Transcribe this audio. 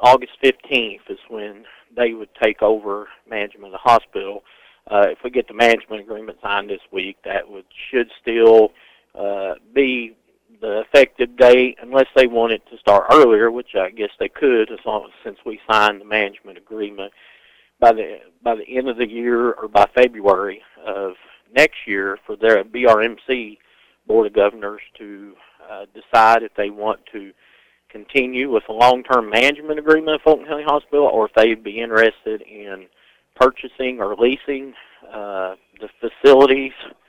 August 15th is when they would take over management of the hospital. If we get the management agreement signed this week, that should still be the effective date, unless they want it to start earlier, which I guess they could, since we signed the management agreement by the end of the year or by February of next year for their BRMC Board of Governors to decide if they want to continue with a long-term management agreement of Fulton County Hospital, or if they'd be interested in purchasing or leasing the facilities